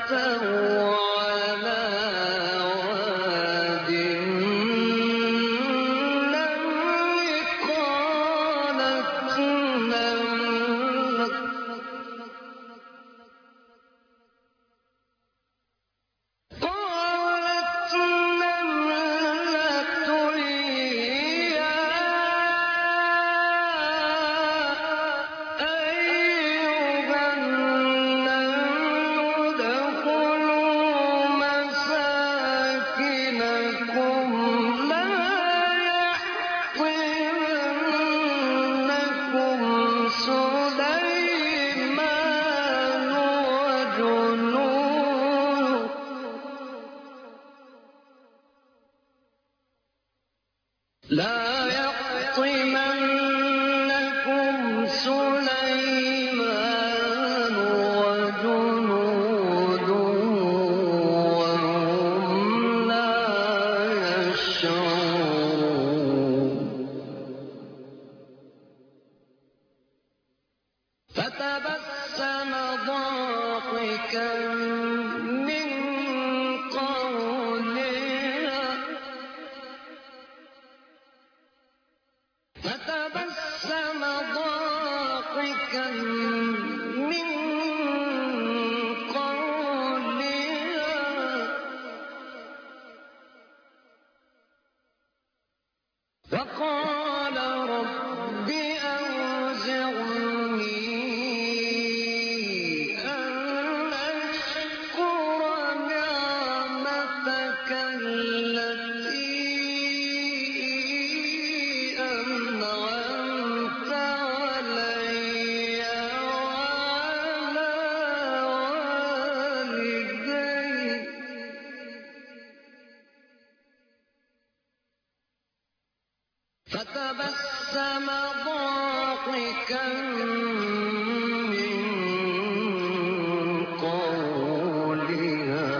أتوا على واد النمل قالت نملة لا يحطمنكم سليمان وجنوده وهم لا يشعرون فتبسم ضاحكا من قولها وقال رب أوزعني أن أشكر نعمتك التي أنعمت علي وعلى والدي فتبسم ضاحكا من قولها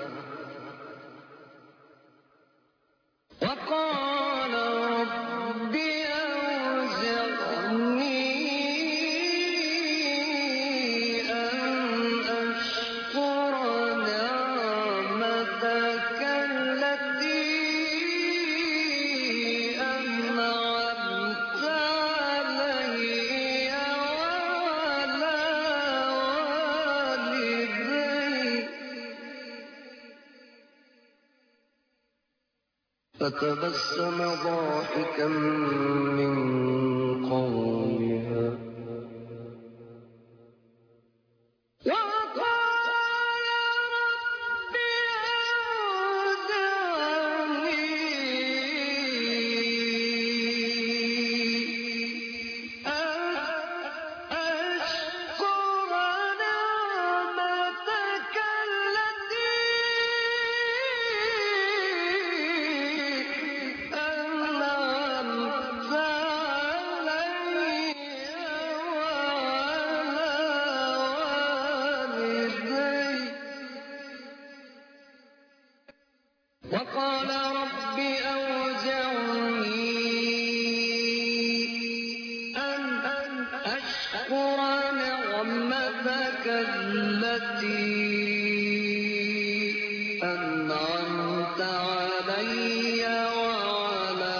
وقال رب أوزعني أن أشكر نعمتك التي أنعمت علي وعلى والدي فتبسم ضاحكا من قولها وقال رب أوزعني أن أشكر نعمتك التي أنعمت علي وعلى والدي وقال رب أوزعني أن أشكر نعمتك التي أنعمت علي وعلى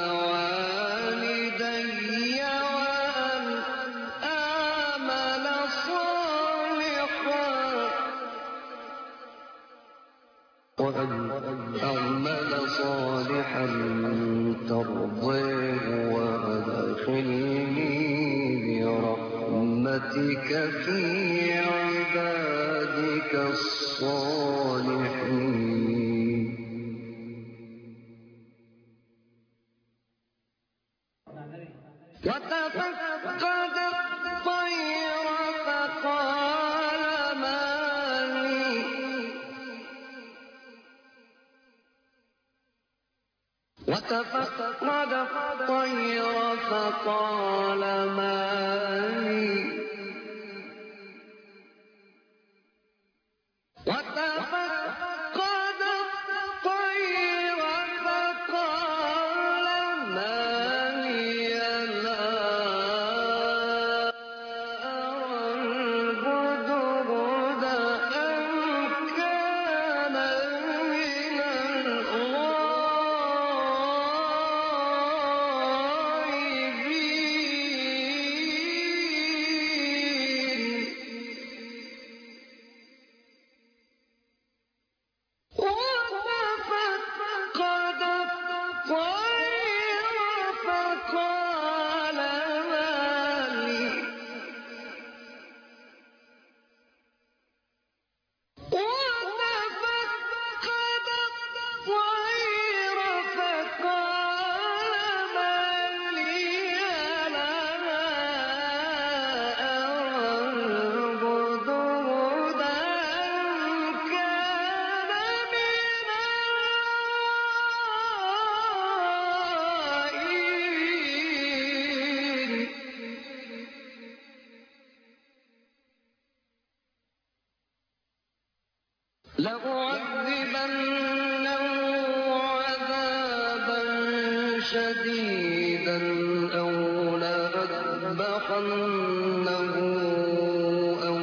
والدي وأن أعمل صالحا ترضيه وأدخلني برحمتك في عبادك الصالحين وتفقد الطير فقال ما لي وتفقد الطير فقال ما لي وتفقد الطير فقال ما لي لا أرى البدر أم لأعذبنه عذابا شديدا أو لأذبحنه أو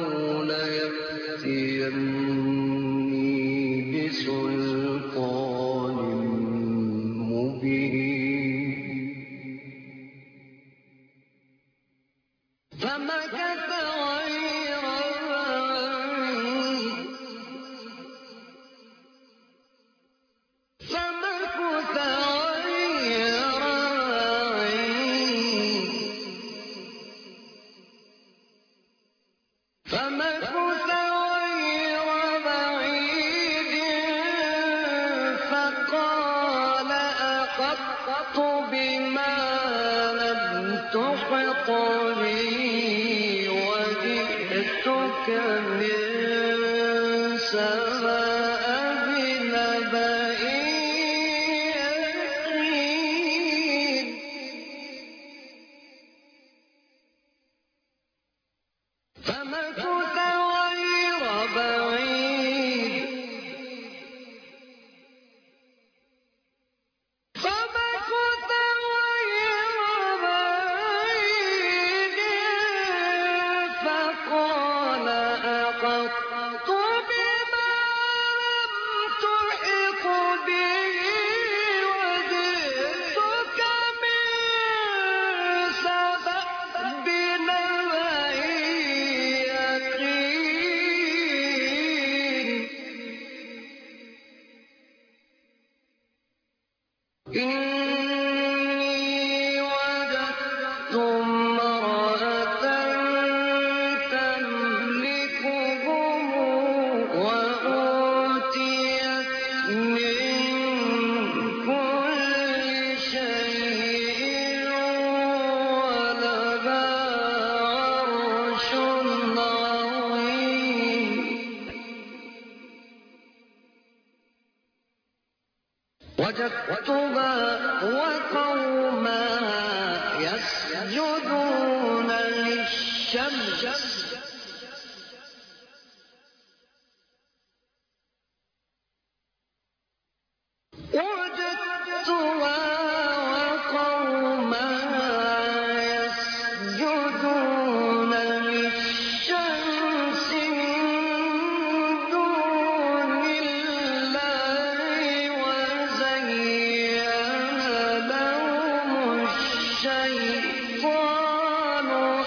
ليأتيني بسلطان مبين فمكث غير بعيد فقال أحطت بما لم تحط به وجئتك من سبأ بنبأ يقين فمكث غير بعيد فقال أحطت بما لم تحط به وجئتك من سبأ بنبأ يقين إني وجدت امرأة تملكهم وأوتيت من كل شيء ولها عرش عظيم وجدتها وقومها يسجدون للشمس وجدتها وقومها يسجدون للشمس من دون الله وزين لهم الشيطان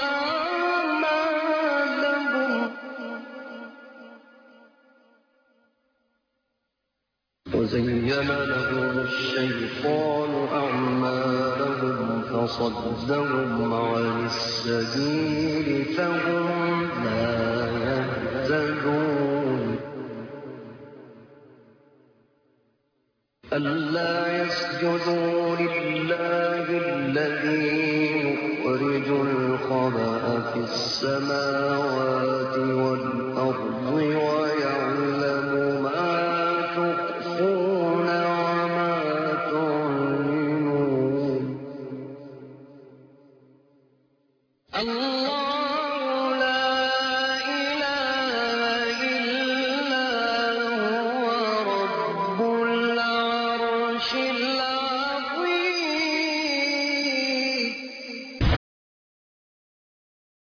أعمالهم فصدهم عن السبيل فهم لا يهتدون ألا يسجدوا لله الذي يخرج الخبأ في السماوات والأرض ويعلم ما تخفون وما تعلنون الله لا إله إلا هو رب العرش العظيم